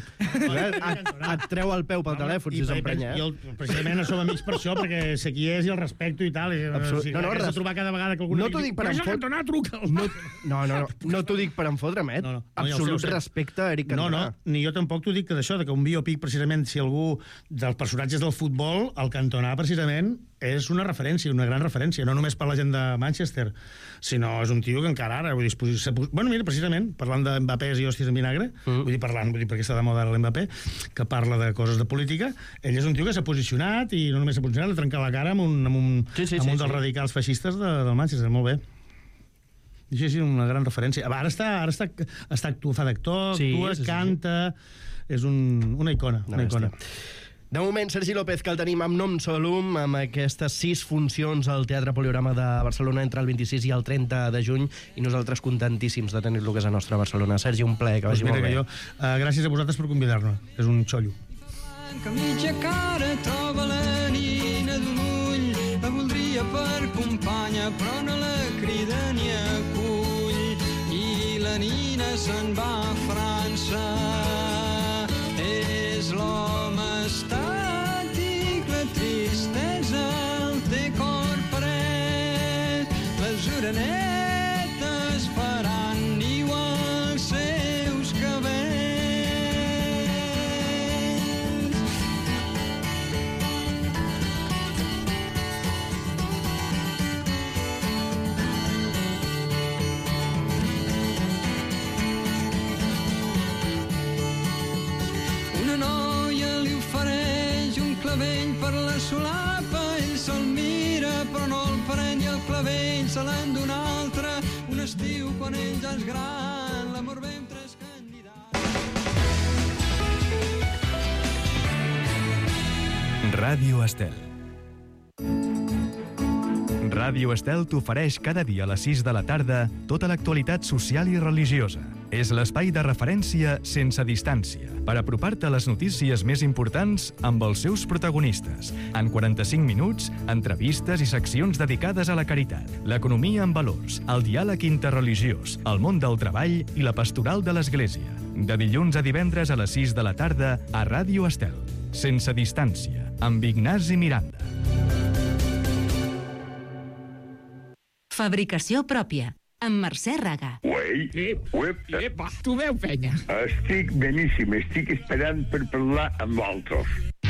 Et treu el peu pel telèfon si s'emprenya, Jo, precisament, som amics per això, perquè sé qui és i el respecto i tal. Has de trobar cada vegada que algun amic diu, però és el Cantona, truca'l. No t'ho dic per enfotre'm, absolut respecte a Eric Cantona. No, ni jo tampoc t'ho dic que d'això, que un biòpic, precisament, si algú dels personatges del futbol, el Cantona, precisament, és una referència, una gran referència, no només per la gent de Manchester, sinó és un tio que encara ara, vull dir, bueno, mira, precisament, parlant de Mbappés i hòsties en vinagre, vull dir, perquè està de moda l'Mbappé, que parla de coses de política, ell és un tio que s'ha posicionat, i no només s'ha posicionat, ha trencat la cara amb un dels radicals feixistes del Manchester, molt bé. Sí, una gran referència. Ara fa d'actor, actua, canta, és una icona, una icona. De moment, Sergi López, que el tenim amb nom solum, amb aquestes 6 funcions al Teatre Poliorama de Barcelona entre el 26 i el 30 de juny, i nosaltres contentíssims de tenir-lo a casa nostra a Barcelona. Sergi, un plaer, que vagi molt bé. Gràcies a vosaltres per convidar-nos. És un xollo. Que mitja cara troba la nina d'un ull, la voldria per companya, però no la crida ni acull. I la nina se'n va a França. És l'home estàtic, la tristesa el té cor paret. Les orenetes faran niu als seus cabells. Una noia li ofereix un clavell per la solapa, ell se'l mira però no el pren i el clavell se l'han d'un altre. Un estiu quan ell ja és gran, l'amor ve amb 3 candidats. Ràdio Estel. Ràdio Estel t'ofereix cada dia a les 6 de la tarda tota l'actualitat social i religiosa. És l'espai de referència sense distància per apropar-te a les notícies més importants amb els seus protagonistes. En 45 minuts, entrevistes i seccions dedicades a la caritat, l'economia amb valors, el diàleg interreligiós, el món del treball i la pastoral de l'Església. De dilluns a divendres a les 6 de la tarda a Ràdio Estel. Sense distància, amb Ignasi Miranda. Fabricació pròpia, amb Mercè Raga. Uei, Epa, tu veu, penya? Estic beníssim, estic esperant per parlar amb altres.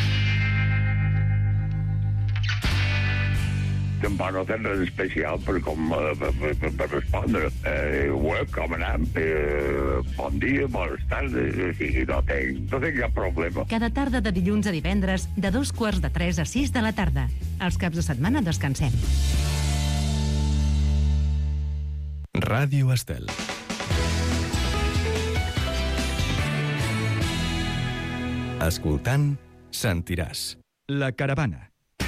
Tampoc no tens res especial per respondre. Com anem? Bon dia, bones tardes, no tinc cap problema. Cada tarda de dilluns a divendres, de 2:45 a 6 de la tarda. Els caps de setmana descansem. Ràdio Estel. Escoltant, sentiràs. La Caravana.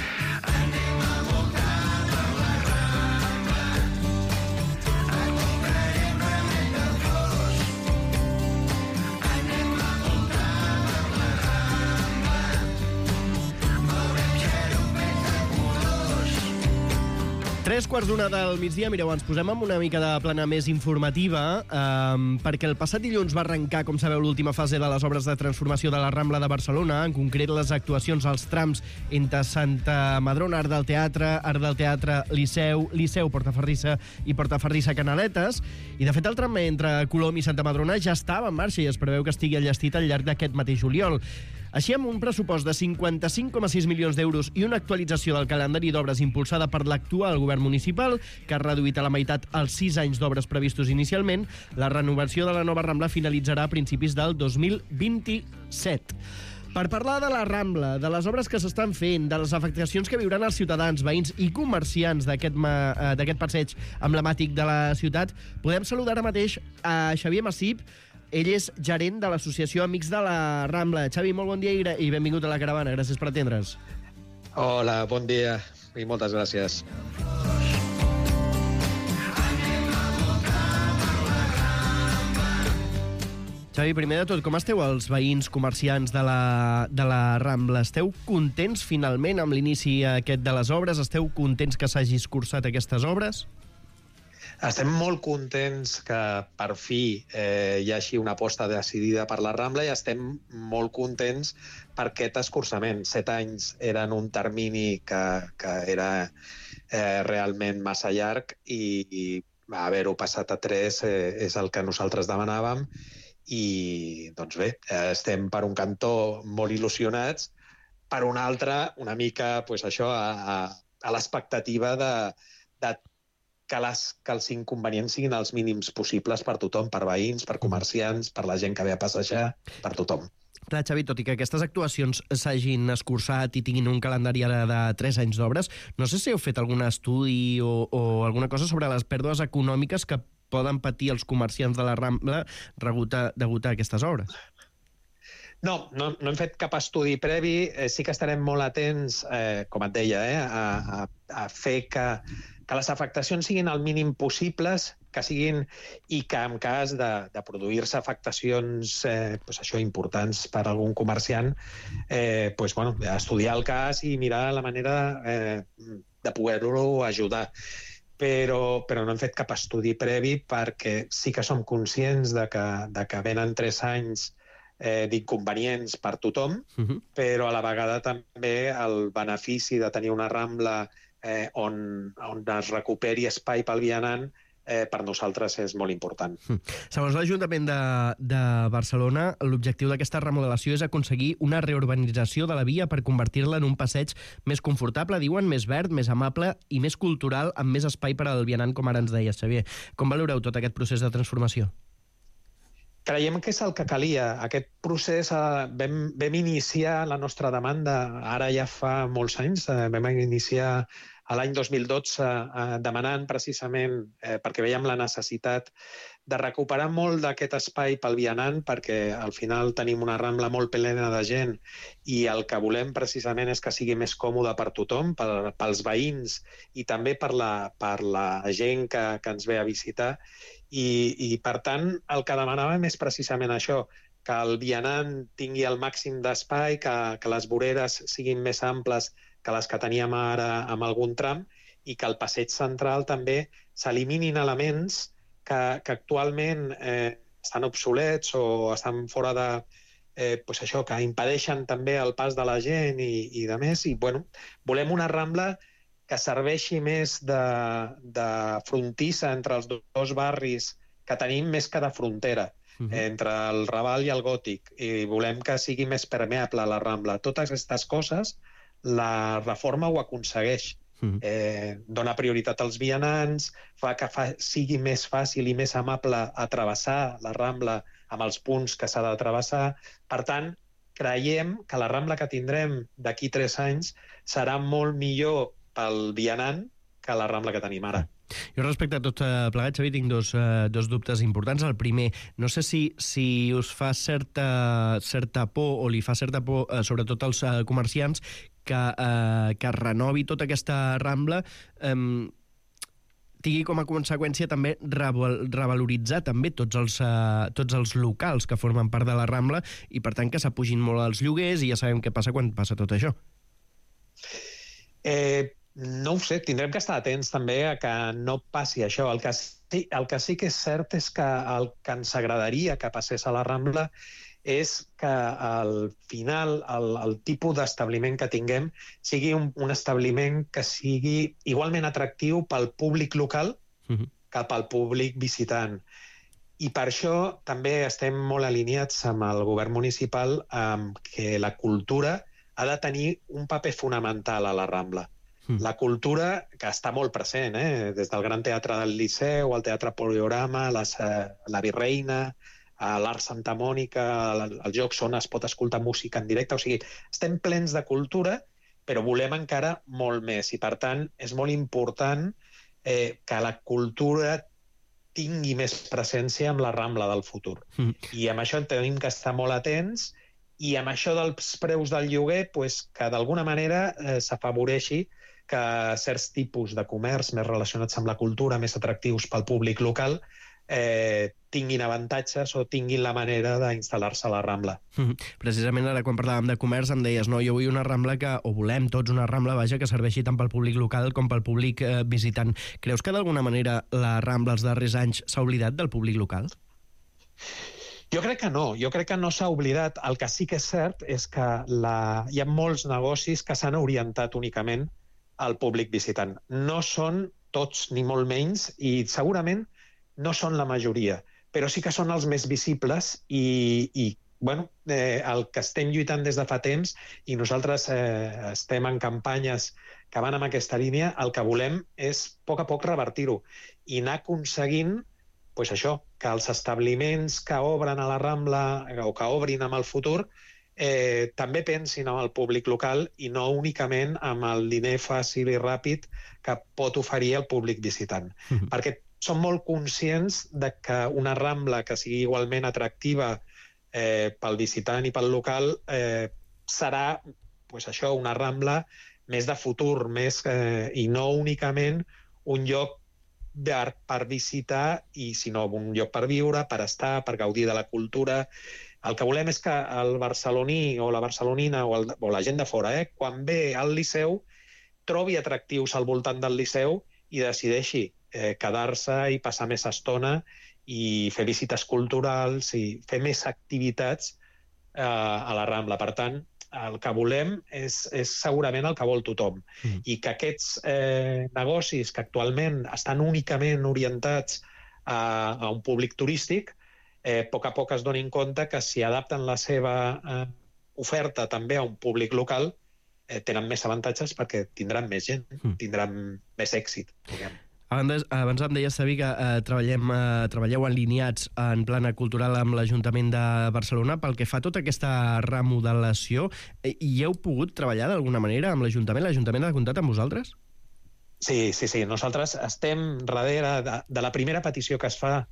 Tres quarts d'una del migdia, mireu, ens posem amb una mica de plana més informativa, perquè el passat dilluns va arrencar, com sabeu, l'última fase de les obres de transformació de la Rambla de Barcelona, en concret les actuacions als trams entre Santa Madrona, Arc del Teatre, Liceu, Portaferrissa i Portaferrissa Canaletes, i de fet el tram entre Colom i Santa Madrona ja estava en marxa i es preveu que estigui enllestit al llarg d'aquest mateix juliol. Així, amb un pressupost de 55,6 milions d'euros i una actualització del calendari d'obres impulsada per l'actual govern municipal, que ha reduït a la meitat els 6 anys d'obres previstos inicialment, la renovació de la nova Rambla finalitzarà a principis del 2027. Per parlar de la Rambla, de les obres que s'estan fent, de les afectacions que viuran els ciutadans, veïns i comerciants d'aquest passeig emblemàtic de la ciutat, podem saludar ara mateix a Xavier Massip. Ell és gerent de l'associació Amics de la Rambla. Xavi, molt bon dia i benvingut a la Caravana. Gràcies per atendre's. Hola, bon dia i moltes gràcies. Xavi, primer de tot, com esteu els veïns comerciants de la Rambla? Esteu contents finalment amb l'inici aquest de les obres? Esteu contents que s'hagi escurçat aquestes obres? Estem molt contents que per fi hi hagi una aposta decidida per la Rambla i estem molt contents per aquest escurçament. 7 anys eren un termini que era realment massa llarg i haver-ho passat a 3 és el que nosaltres demanàvem i, doncs bé, estem per un cantó molt il·lusionats, per un altre una mica, doncs això, l'expectativa de que els inconvenients siguin els mínims possibles per tothom, per veïns, per comerciants, per la gent que ve a passejar, per tothom. Clar, Xavi, tot i que aquestes actuacions s'hagin escurçat i tinguin un calendari ara de 3 anys d'obres, no sé si heu fet algun estudi o alguna cosa sobre les pèrdues econòmiques que poden patir els comerciants de la Rambla degut a aquestes obres. No hem fet cap estudi previ. Sí que estarem molt atents, com et deia, a fer que les afectacions siguin el mínim possibles, que siguin, i que en cas de produir-se afectacions importants per algun comerciant, estudiar el cas i mirar la manera de poder-lo ajudar. Però no hem fet cap estudi previ perquè sí que som conscients de que venen 3 anys d'inconvenients per tothom, però a la vegada també el benefici de tenir una Rambla on es recuperi espai pel vianant per nosaltres és molt important. Segons l'Ajuntament de Barcelona, l'objectiu d'aquesta remodelació és aconseguir una reurbanització de la via per convertir-la en un passeig més confortable, diuen, més verd, més amable i més cultural, amb més espai per al vianant, com ara ens deies, Xavier. Com valoreu tot aquest procés de transformació? Creiem que és el que calia. Aquest procés vam iniciar la nostra demanda ara ja fa molts anys. Vam iniciar a l'any 2012 demanant precisament, perquè veiem la necessitat de recuperar molt d'aquest espai pel vianant, perquè al final tenim una Rambla molt plena de gent i el que volem precisament és que sigui més còmode per tothom, pels veïns i també per la gent que ens ve a visitar. I per tant, el que demanàvem és precisament això, que el vianant tingui el màxim d'espai, que les voreres siguin més amples que les que teníem ara amb algun tram, i que al passeig central també s'eliminin elements que actualment estan obsolets o estan fora de... que impedeixen també el pas de la gent i de més. I volem una Rambla que serveixi més de frontissa entre els dos barris que tenim més que de frontera, entre el Raval i el Gòtic. I volem que sigui més permeable la Rambla. Totes aquestes coses la reforma ho aconsegueix. Dona prioritat als vianants, fa que sigui més fàcil i més amable a travessar la Rambla amb els punts que s'ha de travessar. Per tant, creiem que la Rambla que tindrem d'aquí 3 anys serà molt millor pel vianant que la Rambla que tenim ara. Jo respecte a tot plegat, Xavi, tinc dos dubtes importants. El primer, no sé si us fa certa por o li fa certa por, sobretot als comerciants, que es renovi tota aquesta Rambla, tingui com a conseqüència també revaloritzar també tots els locals que formen part de la Rambla i, per tant, que s'apugin molt els lloguers i ja sabem què passa quan passa tot això. No ho sé, tindrem que estar atents també a que no passi això. El que sí que és cert és que el que ens agradaria que passés a la Rambla és que al final el tipus d'establiment que tinguem sigui un establiment que sigui igualment atractiu pel públic local que pel públic visitant. I per això també estem molt alineats amb el govern municipal amb que la cultura ha de tenir un paper fonamental a la Rambla. La cultura, que està molt present, des del Gran Teatre del Liceu, al Teatre Poliorama, la Virreina, l'Art Santa Mònica, els jocs on es pot escoltar música en directe. O sigui, estem plens de cultura, però volem encara molt més. I, per tant, és molt important que la cultura tingui més presència amb la Rambla del futur. I amb això tenim que estar molt atents, i amb això dels preus del lloguer, que d'alguna manera s'afavoreixi que certs tipus de comerç més relacionats amb la cultura, més atractius pel públic local, tinguin avantatges o tinguin la manera d'instal·lar-se a la Rambla. Precisament ara quan parlàvem de comerç em deies, no, jo vull una Rambla o volem tots una Rambla, vaja, que serveixi tant pel públic local com pel públic visitant. Creus que d'alguna manera la Rambla els darrers anys s'ha oblidat del públic local? Jo crec que no s'ha oblidat. El que sí que és cert és que hi ha molts negocis que s'han orientat únicament al públic visitant. No són tots, ni molt menys, i segurament no són la majoria, però sí que són els més visibles i el que estem lluitant des de fa temps, i nosaltres estem en campanyes que van en aquesta línia, el que volem és a poc revertir-ho i anar aconseguint això, que els establiments que obren a la Rambla o que obrin en el futur també pensin en el públic local i no únicament amb el diner fàcil i ràpid que pot oferir el públic visitant. Perquè som molt conscients de que una Rambla que sigui igualment atractiva pel visitant i pel local serà una Rambla més de futur, i no únicament un lloc per visitar, sinó un lloc per viure, per estar, per gaudir de la cultura. El que volem és que el barceloní o la barcelonina o la gent de fora, quan ve al Liceu, trobi atractius al voltant del Liceu i decideixi quedar-se i passar més estona i fer visites culturals i fer més activitats a la Rambla. Per tant, el que volem és segurament el que vol tothom. I que aquests negocis que actualment estan únicament orientats a un públic turístic, a poc es donin compte que si adapten la seva oferta també a un públic local, tenen més avantatges perquè tindran més gent, tindran més èxit, diguem. Abans em deies, Xavi, que treballeu alineats en plana cultural amb l'Ajuntament de Barcelona. Pel que fa a tota aquesta remodelació, hi heu pogut treballar d'alguna manera amb l'Ajuntament? L'Ajuntament ha comptat amb vosaltres? Sí. Nosaltres estem darrere de la primera petició que es fa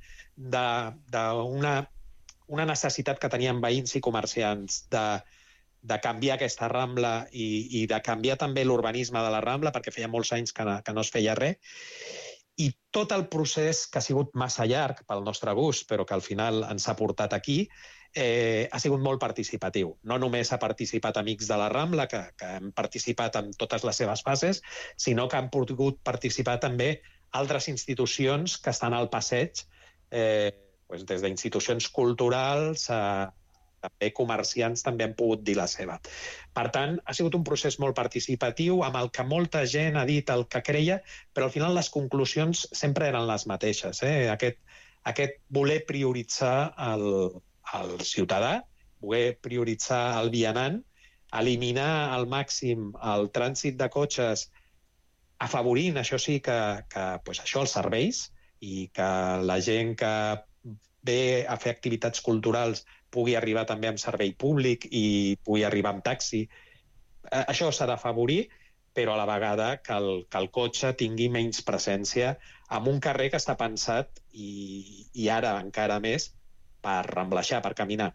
d'una necessitat que tenien veïns i comerciants de canviar aquesta Rambla i de canviar també l'urbanisme de la Rambla, perquè feia molts anys que no es feia res. I tot el procés, que ha sigut massa llarg pel nostre gust, però que al final ens ha portat aquí, ha sigut molt participatiu. No només ha participat Amics de la Rambla, que han participat en totes les seves fases, sinó que han pogut participar també altres institucions que estan al passeig, des d'institucions culturals a també comerciants també han pogut dir la seva. Per tant, ha sigut un procés molt participatiu, amb el que molta gent ha dit el que creia, però al final les conclusions sempre eren les mateixes. Aquest voler prioritzar el ciutadà, voler prioritzar el vianant, eliminar al màxim el trànsit de cotxes, afavorint, això sí, els serveis, i que la gent que ve a fer activitats culturals pugui arribar també amb servei públic i pugui arribar amb taxi. Això s'ha d'afavorir, però a la vegada que el cotxe tingui menys presència en un carrer que està pensat, i ara encara més, per ramblejar, per caminar.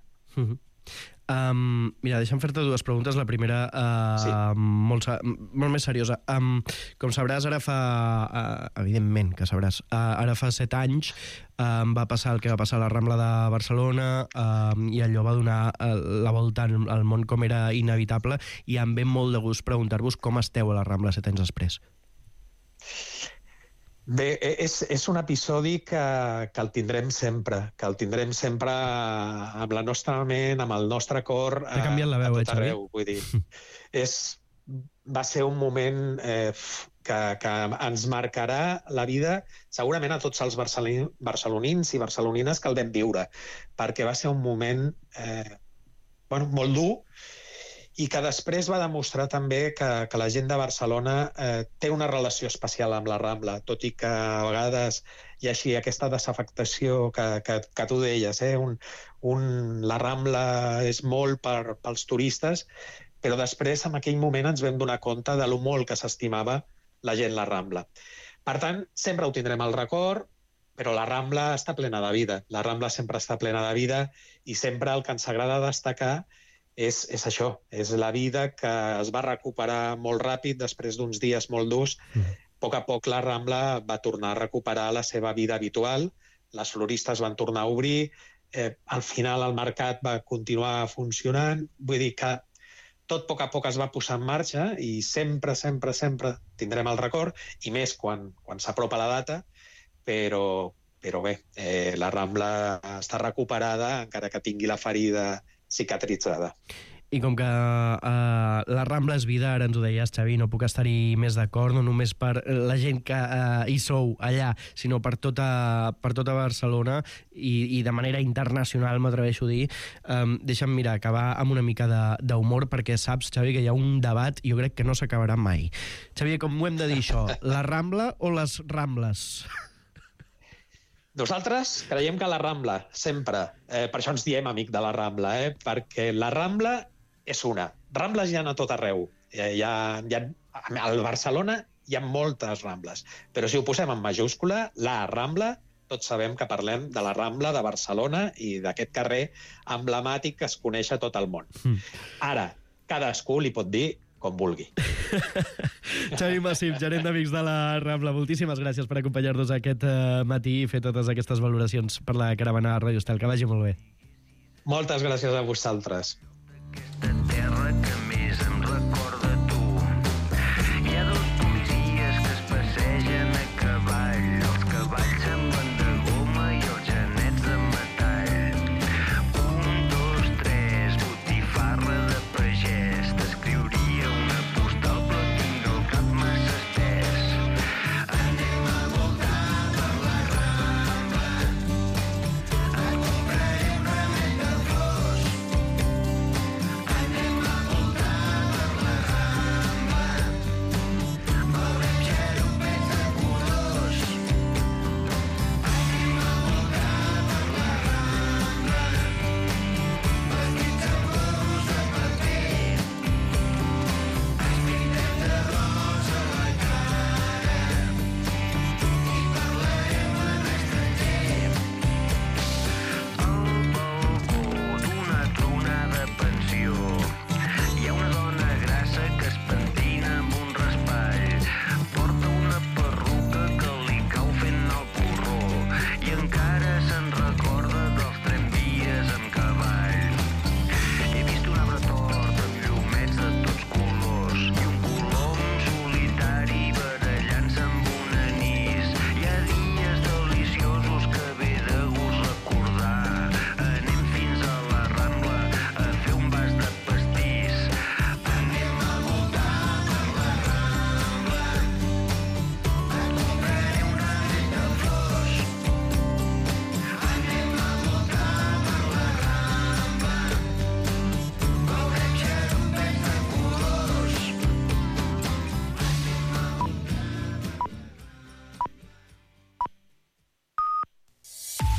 Mira, deixa'm fer-te dues preguntes. La primera, molt més seriosa. Com sabràs, ara fa... evidentment que sabràs. Ara fa 7 anys va passar el que va passar a la Rambla de Barcelona, i allò va donar la volta al món com era inevitable, i em ve molt de gust preguntar-vos com esteu a la Rambla 7 anys després. Bé, és un episodi que el tindrem sempre, amb la nostra ment, amb el nostre cor, T'ha canviat la veu, a tot arreu. Vull dir, va ser un moment que ens marcarà la vida, segurament a tots els barcelonins i barcelonines que el vam viure, perquè va ser un moment molt dur, i que després va demostrar també que la gent de Barcelona té una relació especial amb la Rambla, tot i que a vegades hi ha així aquesta desafectació que tu deies. La Rambla és molt pels turistes, però després, en aquell moment, ens vam donar compte de lo molt que s'estimava la gent la Rambla. Per tant, sempre ho tindrem al record, però la Rambla està plena de vida. La Rambla sempre està plena de vida, i sempre el que ens agrada destacar és això, és la vida que es va recuperar molt ràpid després d'uns dies molt durs. A poc la Rambla va tornar a recuperar la seva vida habitual, les floristes van tornar a obrir, al final el mercat va continuar funcionant, vull dir que tot a poc es va posar en marxa, i sempre tindrem el record, i més quan s'apropa la data, però bé, la Rambla està recuperada, encara que tingui la ferida cicatritzada. I com que la Rambla és vida, ara ens ho deies, Xavi, no puc estar-hi més d'acord, no només per la gent que hi sou allà, sinó per tota Barcelona i de manera internacional, m'atreveixo a dir. Deixa'm acabar amb una mica d'humor, perquè saps, Xavi, que hi ha un debat i jo crec que no s'acabarà mai. Xavi, com ho hem de dir això? La Rambla o les Rambles? Nosaltres creiem que la Rambla, sempre. Per això ens diem amic de la Rambla, perquè la Rambla és una. Rambles hi ha a tot arreu. Al Barcelona hi ha moltes Rambles, però si ho posem en majúscula, la Rambla, tots sabem que parlem de la Rambla de Barcelona i d'aquest carrer emblemàtic que es coneix a tot el món. Ara, cadascú li pot dir com vulgui. Xavi Massip, gerent d'Amics de la Rambla, moltíssimes gràcies per acompanyar-nos aquest matí i fer totes aquestes valoracions per la caravana a Ràdio Estel. Que vagi molt bé. Moltes gràcies a vosaltres.